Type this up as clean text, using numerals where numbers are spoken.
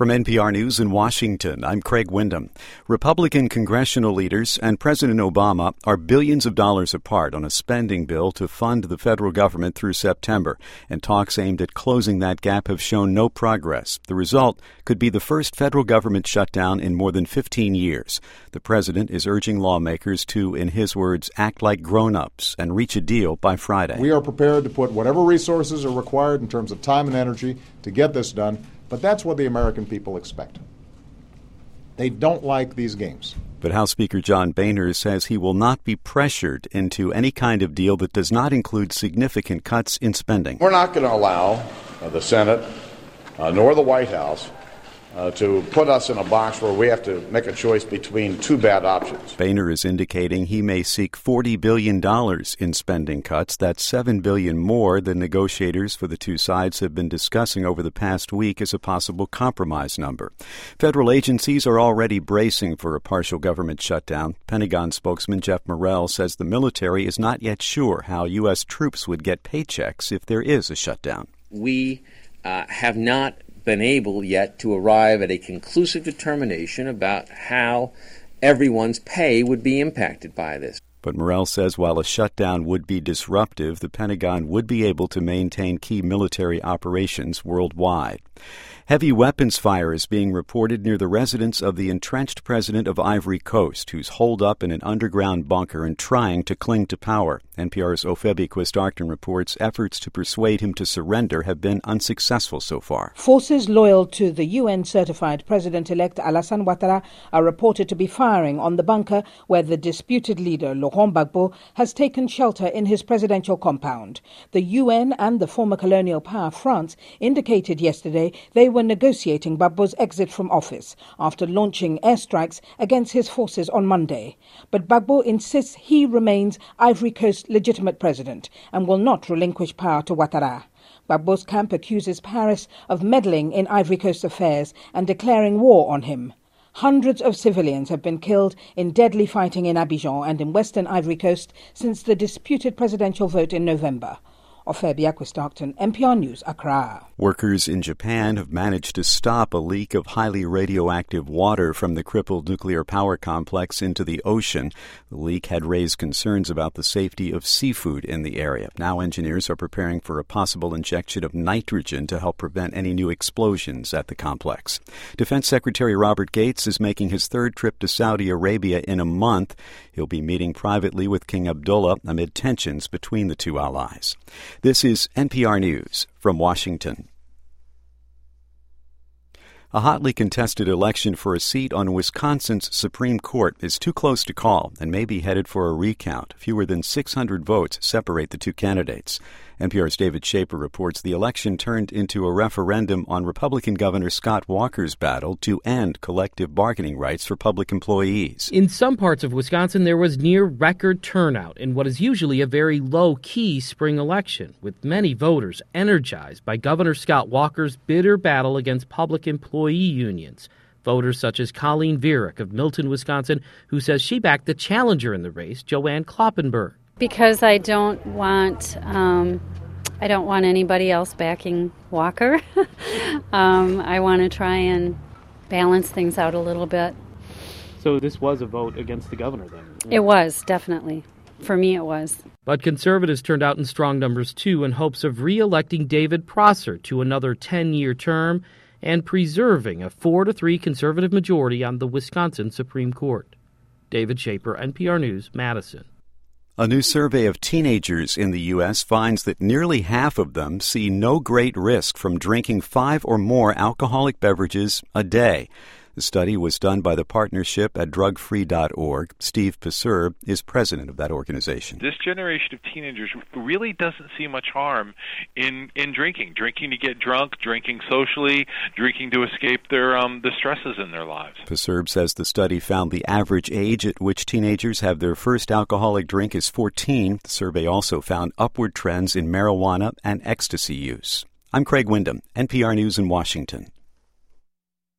From NPR News in Washington, I'm Craig Windham. Republican congressional leaders and President Obama are billions of dollars apart on a spending bill to fund the federal government through September, and talks aimed at closing that gap have shown no progress. The result could be the first federal government shutdown in more than 15 years. The president is urging lawmakers to, in his words, act like grown-ups and reach a deal by Friday. We are prepared to put whatever resources are required in terms of time and energy to get this done. But that's what the American people expect. They don't like these games. But House Speaker John Boehner says he will not be pressured into any kind of deal that does not include significant cuts in spending. We're not going to allow the Senate nor the White House to put us in a box where we have to make a choice between two bad options. Boehner is indicating he may seek $40 billion in spending cuts. That's $7 billion more than negotiators for the two sides have been discussing over the past week as a possible compromise number. Federal agencies are already bracing for a partial government shutdown. Pentagon spokesman Jeff Morrell says the military is not yet sure how U.S. troops would get paychecks if there is a shutdown. We have not been able yet to arrive at a conclusive determination about how everyone's pay would be impacted by this. But Morrell says while a shutdown would be disruptive, the Pentagon would be able to maintain key military operations worldwide. Heavy weapons fire is being reported near the residence of the entrenched president of Ivory Coast, who's holed up in an underground bunker and trying to cling to power. NPR's Ofebi Quist-Arcton reports efforts to persuade him to surrender have been unsuccessful so far. Forces loyal to the UN-certified President-elect Alassane Ouattara are reported to be firing on the bunker where the disputed leader Laurent Gbagbo has taken shelter in his presidential compound. The UN and the former colonial power France indicated yesterday they were negotiating Gbagbo's exit from office after launching airstrikes against his forces on Monday. But Gbagbo insists he remains Ivory Coast's legitimate president and will not relinquish power to Ouattara. Gbagbo's camp accuses Paris of meddling in Ivory Coast affairs and declaring war on him. Hundreds of civilians have been killed in deadly fighting in Abidjan and in western Ivory Coast since the disputed presidential vote in November. Ofebi Quist-Arcton, NPR News, Accra. Workers in Japan have managed to stop a leak of highly radioactive water from the crippled nuclear power complex into the ocean. The leak had raised concerns about the safety of seafood in the area. Now engineers are preparing for a possible injection of nitrogen to help prevent any new explosions at the complex. Defense Secretary Robert Gates is making his third trip to Saudi Arabia in a month. He'll be meeting privately with King Abdullah amid tensions between the two allies. This is NPR News from Washington. A hotly contested election for a seat on Wisconsin's Supreme Court is too close to call and may be headed for a recount. Fewer than 600 votes separate the two candidates. NPR's David Schaper reports the election turned into a referendum on Republican Governor Scott Walker's battle to end collective bargaining rights for public employees. In some parts of Wisconsin, there was near-record turnout in what is usually a very low-key spring election, with many voters energized by Governor Scott Walker's bitter battle against public employee unions. Voters such as Colleen Vierick of Milton, Wisconsin, who says she backed the challenger in the race, Joanne Kloppenberg. Because I don't want anybody else backing Walker. I want to try and balance things out a little bit. So this was a vote against the governor then? It was, definitely. For me, it was. But conservatives turned out in strong numbers, too, in hopes of re-electing David Prosser to another 10-year term and preserving a 4-3 conservative majority on the Wisconsin Supreme Court. David Schaper, NPR News, Madison. A new survey of teenagers in the U.S. finds that nearly half of them see no great risk from drinking 5 or more alcoholic beverages a day. The study was done by the partnership at drugfree.org. Steve Peserb is president of that organization. This generation of teenagers really doesn't see much harm in drinking to get drunk, drinking socially, drinking to escape their the stresses in their lives. Peserb says the study found the average age at which teenagers have their first alcoholic drink is 14. The survey also found upward trends in marijuana and ecstasy use. I'm Craig Windham, NPR News in Washington.